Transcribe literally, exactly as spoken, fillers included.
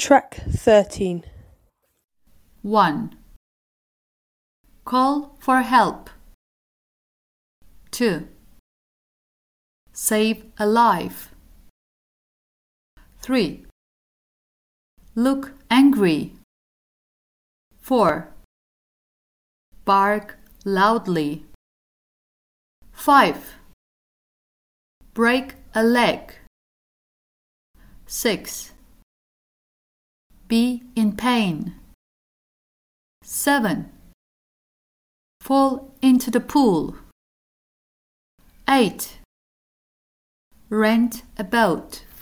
Track thirteen. one. Call for help. two. Save a life. three. Look angry. four. Bark loudly. five. Break a leg. six. Be in pain. seven. Fall into the pool. eight. Rent a boat.